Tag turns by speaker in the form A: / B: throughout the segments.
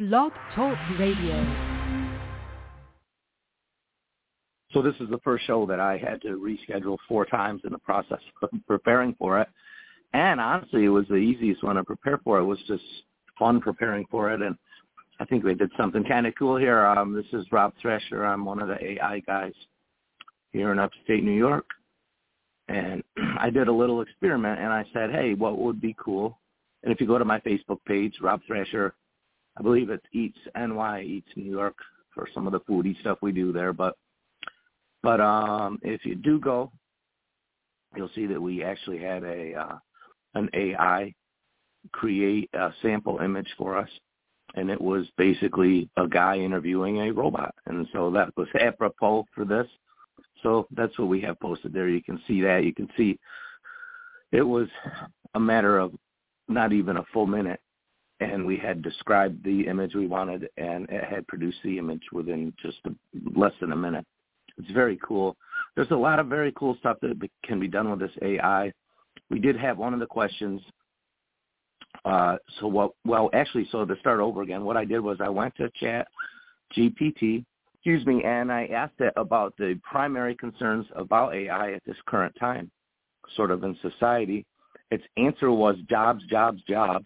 A: Blog Talk Radio.
B: So this is the first show that I had to reschedule 4 times in the process of preparing for it. And honestly, it was the easiest one to prepare for. It was just fun preparing for it. And I think we did something kind of cool here. This is Rob Thresher. I'm one of the AI guys here in upstate New York. And I did a little experiment, and I said, hey, what would be cool? And if you go to my Facebook page, Rob Thresher, I believe it's Eats NY, Eats New York, for some of the foodie stuff we do there. But if you do go, you'll see that we actually had an AI create a sample image for us, and it was basically a guy interviewing a robot. And so that was apropos for this. So that's what we have posted there. You can see that. You can see it was a matter of not even a full minute, and we had described the image we wanted, and it had produced the image within just less than a minute. It's very cool. There's a lot of very cool stuff that can be done with this AI. We did have one of the questions. So to start over again, what I did was I went to ChatGPT, and I asked it about the primary concerns about AI at this current time, sort of in society. Its answer was jobs, jobs, jobs,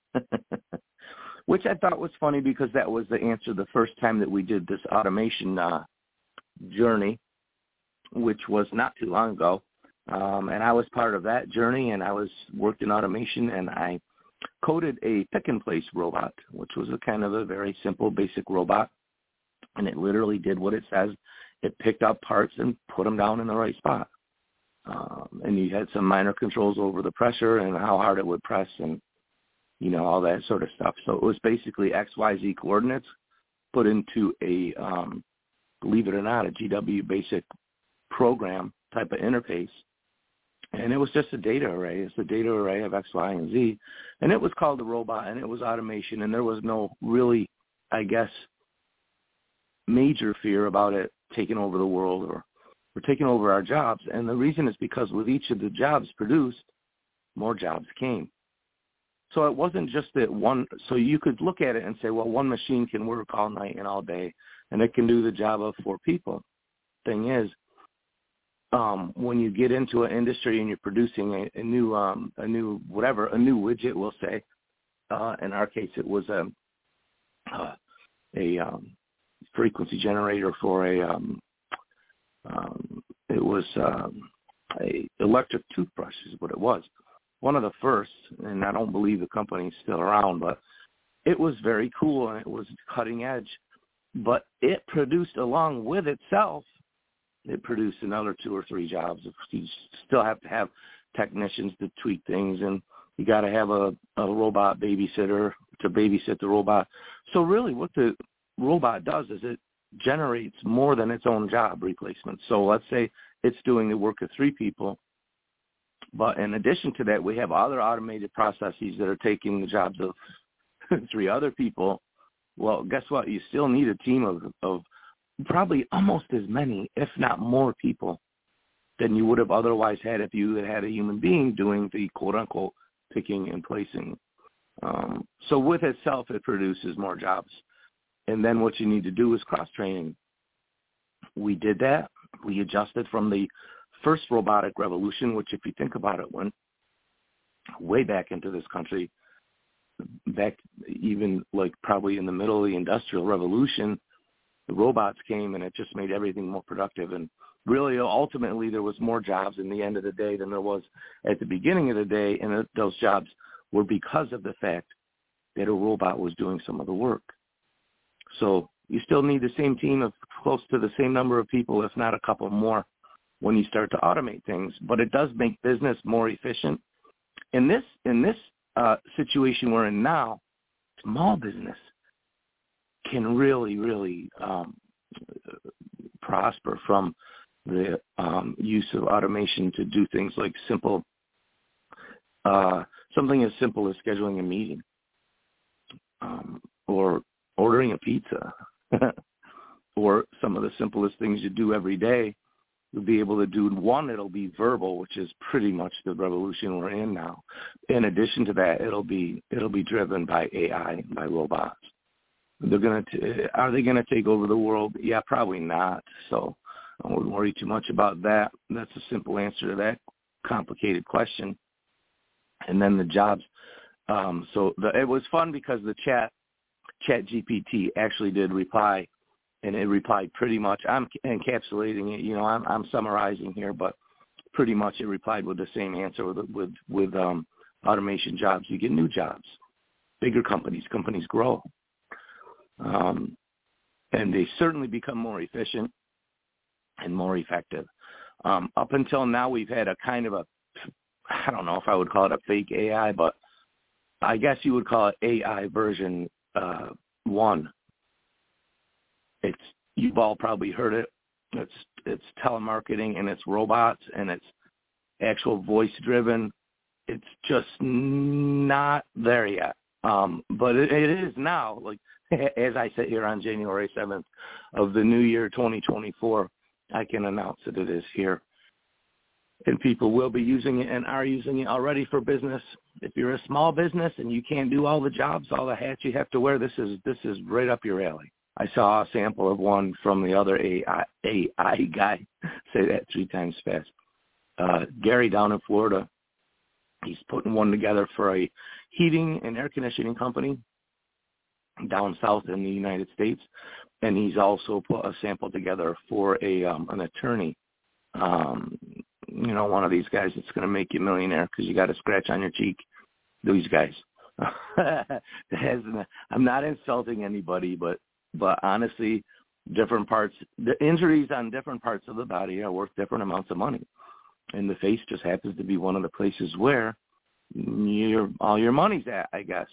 B: which I thought was funny because that was the answer the first time that we did this automation journey, which was not too long ago. And I was part of that journey, and I worked in automation, and I coded a pick-and-place robot, which was a kind of a very simple, basic robot. And it literally did what it says. It picked up parts and put them down in the right spot. And you had some minor controls over the pressure and how hard it would press and, all that sort of stuff. So it was basically X, Y, Z coordinates put into a, believe it or not, a GW basic program type of interface. And it was just a data array. It's a data array of X, Y, and Z. And it was called a robot, and it was automation, and there was no really, I guess, major fear about it taking over the world or taking over our jobs. And the reason is because with each of the jobs produced, more jobs came. So it wasn't just that one. So you could look at it and say, well, one machine can work all night and all day, and it can do the job of 4 people. Thing is, when you get into an industry and you're producing a new widget, we'll say, in our case, it was a frequency generator for a electric toothbrush is what it was. One of the first, and I don't believe the company's still around, but it was very cool and it was cutting edge. But it produced along with itself, it produced another 2 or 3 jobs. You still have to have technicians to tweak things, and you got to have a robot babysitter to babysit the robot. So really what the robot does is it generates more than its own job replacement. So let's say it's doing the work of 3 people, but in addition to that, we have other automated processes that are taking the jobs of 3 other people. Well, guess what? You still need a team of probably almost as many, if not more people than you would have otherwise had if you had a human being doing the quote-unquote picking and placing. So with itself, it produces more jobs. And then what you need to do is cross-training. We did that. We adjusted from the first robotic revolution, which if you think about it, went way back into this country, back even like probably in the middle of the Industrial Revolution. The robots came, and it just made everything more productive. And really, ultimately, there was more jobs in the end of the day than there was at the beginning of the day, and those jobs were because of the fact that a robot was doing some of the work. So you still need the same team of close to the same number of people, if not a couple more, when you start to automate things. But it does make business more efficient. In this situation we're in now, small business can really, really prosper from the use of automation to do things like something as simple as scheduling a meeting or ordering a pizza or some of the simplest things you do every day. You'll be able to do one, it'll be verbal, which is pretty much the revolution we're in now. In addition to that, it'll be driven by AI, by robots. Are they gonna take over the world? Yeah, probably not. So I wouldn't worry too much about that. That's a simple answer to that complicated question. And then the jobs. It was fun because the ChatGPT actually did reply, and it replied pretty much. I'm encapsulating it. I'm summarizing here, but pretty much it replied with the same answer with automation jobs. You get new jobs, bigger companies grow. And they certainly become more efficient and more effective. Up until now, we've had a kind of I don't know if I would call it a fake AI, but I guess you would call it AI version 1. You've all probably heard it. It's telemarketing, and it's robots, and it's actual voice driven. It's just not there yet. But it is now, like, as I sit here on January 7th of the new year 2024, I can announce that it is here. And people will be using it and are using it already for business. If you're a small business and you can't do all the jobs, all the hats you have to wear, this is right up your alley. I saw a sample of one from the other AI guy. Say that 3 times fast. Gary down in Florida. He's putting one together for a heating and air conditioning company down south in the United States, and he's also put a sample together for an attorney. One of these guys that's going to make you a millionaire because you got a scratch on your cheek. These guys. I'm not insulting anybody, but honestly, different parts, the injuries on different parts of the body are worth different amounts of money. And the face just happens to be one of the places where all your money's at, I guess.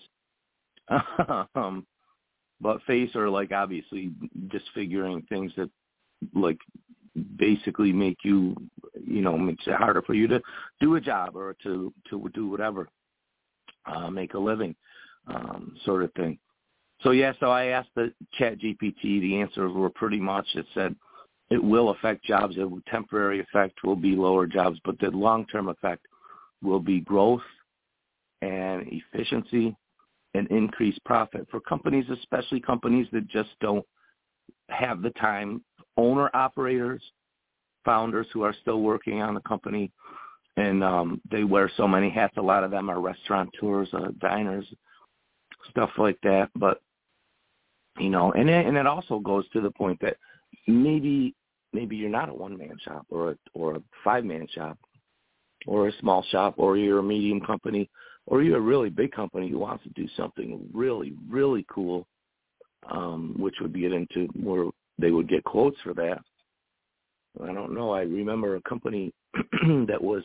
B: But face are like obviously disfiguring things that like basically make you, makes it harder for you to do a job or to do whatever, make a living, sort of thing. So I asked the ChatGPT. The answers were pretty much, it said it will affect jobs. The temporary effect will be lower jobs, but the long-term effect will be growth and efficiency and increased profit for companies, especially companies that just don't have the time, owner-operators, founders who are still working on the company, and they wear so many hats. A lot of them are restaurateurs, diners, stuff like that. But, and it also goes to the point that maybe you're not a one-man shop or a five-man shop or a small shop, or you're a medium company, or you're a really big company who wants to do something really, really cool, which would get into where they would get quotes for that. I don't know. I remember a company that was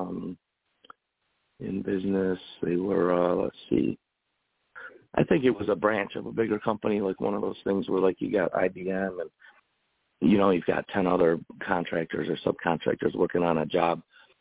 B: in business. They were, let's see, I think it was a branch of a bigger company, like one of those things where like you got IBM and, you've got 10 other contractors or subcontractors working on a job.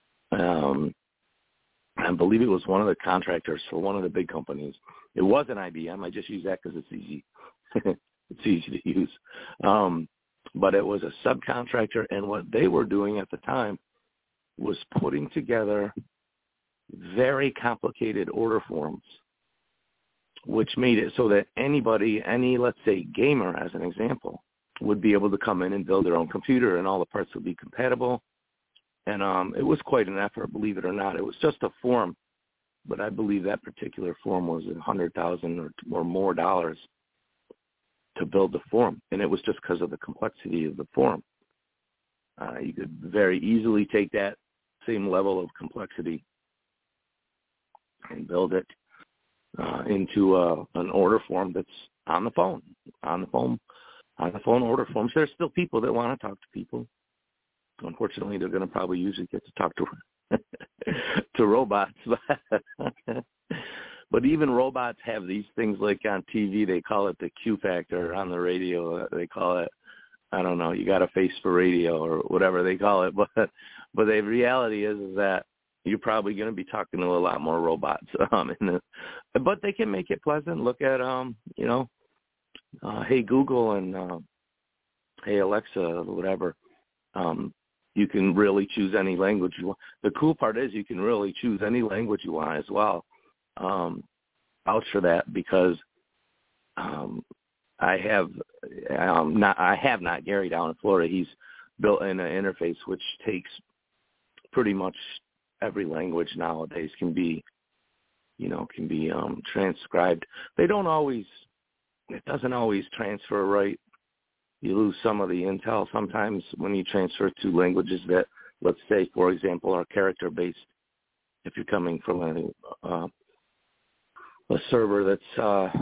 B: I believe it was one of the contractors for one of the big companies. It wasn't IBM. I just use that because it's easy. It's easy to use. But it was a subcontractor, and what they were doing at the time was putting together very complicated order forms, which made it so that anybody, let's say, gamer, as an example, would be able to come in and build their own computer, and all the parts would be compatible. And it was quite an effort, believe it or not. It was just a form, but I believe that particular form was $100,000 or more dollars to build the form, and it was just because of the complexity of the form. You could very easily take that same level of complexity and build it into an order form that's on the phone order forms. There's still people that want to talk to people. Unfortunately, they're going to probably usually get to talk to robots. But even robots have these things like on TV, they call it the Q factor. On the radio, they call it, I don't know, you got a face for radio or whatever they call it. But the reality is that you're probably going to be talking to a lot more robots. But they can make it pleasant. Look at, Hey Google and Hey Alexa, whatever. You can really choose any language you want. The cool part is you can really choose any language you want as well. Vouch for that because I have not Gary down in Florida. He's built in an interface which takes pretty much every language nowadays can be transcribed. It doesn't always transfer right. You lose some of the intel sometimes when you transfer to languages that, let's say, for example, are character-based. If you're coming from a server that's,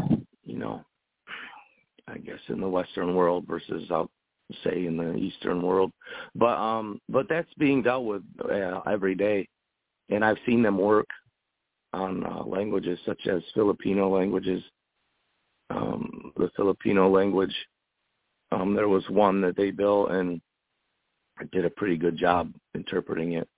B: I guess in the Western world versus, say, in the Eastern world. But that's being dealt with every day. And I've seen them work on languages such as Filipino languages. The Filipino language, there was one that they built, and I did a pretty good job interpreting it.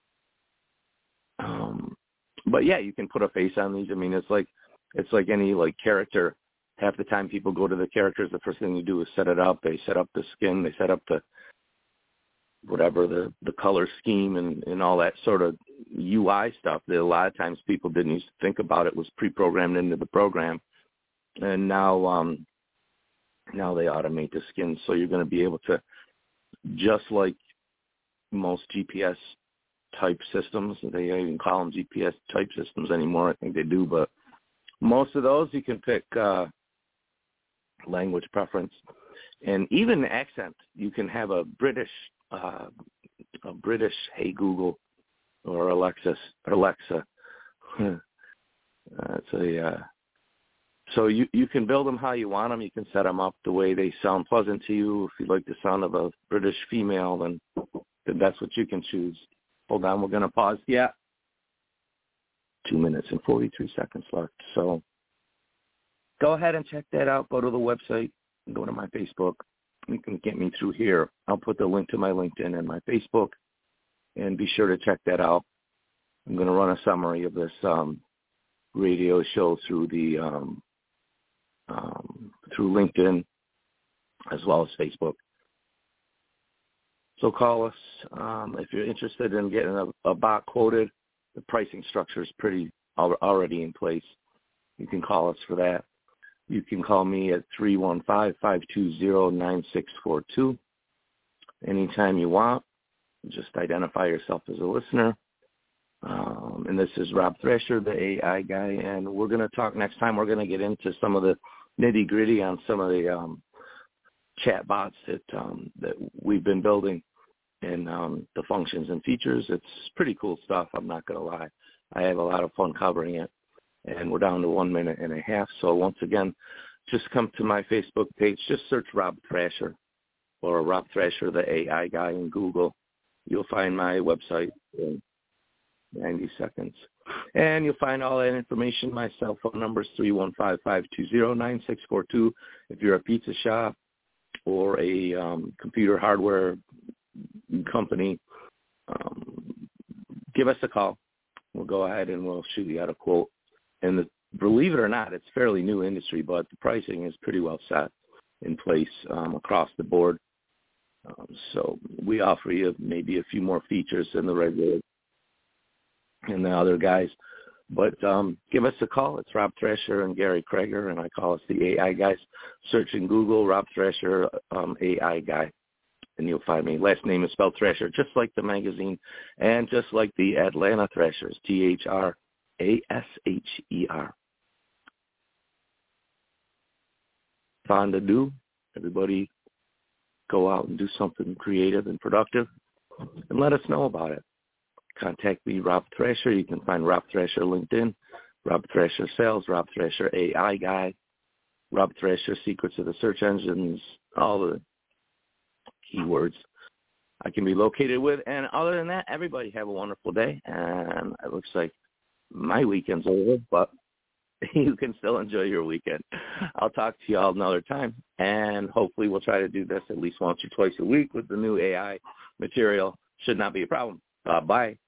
B: But yeah, you can put a face on these. I mean, it's like any character. Half the time people go to the characters, the first thing you do is set it up. They set up the skin, they set up the whatever the color scheme and all that sort of UI stuff that a lot of times people didn't used to think about. It was pre-programmed into the program, and now they automate the skin, so you're going to be able to, just like most GPS type systems, they even call them GPS type systems anymore. I think they do, but most of those you can pick language preference, and even accent. You can have a British Hey Google or Alexa. So you can build them how you want them. You can set them up the way they sound pleasant to you. If you like the sound of a British female, then that's what you can choose. Hold on, we're going to pause. Yeah. 2 minutes and 43 seconds left. So go ahead and check that out. Go to the website and go to my Facebook. You can get me through here. I'll put the link to my LinkedIn and my Facebook, and be sure to check that out. I'm going to run a summary of this radio show through the through LinkedIn as well as Facebook. So call us if you're interested in getting a bot quoted. The pricing structure is pretty already in place. You can call us for that. You can call me at 315-520-9642 anytime you want. Just identify yourself as a listener. And this is Rob Thrasher, the AI guy, and we're going to talk next time. We're going to get into some of the nitty-gritty on some of the chat bots that we've been building and the functions and features. It's pretty cool stuff, I'm not going to lie. I have a lot of fun covering it, and we're down to 1 minute and a half. So once again, just come to my Facebook page. Just search Rob Thrasher or Rob Thrasher, the AI guy, in Google. You'll find my website in 90 seconds. And you'll find all that information. My cell phone number is 315-520-9642. If you're a pizza shop or a computer hardware company, give us a call. We'll go ahead and we'll shoot you out a quote. And believe it or not, it's fairly new industry, but the pricing is pretty well set in place across the board. So we offer you maybe a few more features than the regular and the other guys. But give us a call. It's Rob Thrasher and Gary Krager, and I call us the AI guys. Search in Google, Rob Thrasher, AI guy, and you'll find me. Last name is spelled Thrasher, just like the magazine, and just like the Atlanta Thrashers, THRASHER. Fun to do. Everybody go out and do something creative and productive, and let us know about it. Contact me, Rob Thrasher. You can find Rob Thrasher LinkedIn, Rob Thrasher Sales, Rob Thrasher AI Guy, Rob Thrasher Secrets of the Search Engines, all the keywords I can be located with. And other than that, everybody have a wonderful day. And it looks like my weekend's over, but you can still enjoy your weekend. I'll talk to you all another time, and hopefully we'll try to do this at least once or twice a week with the new AI material. Should not be a problem. Bye.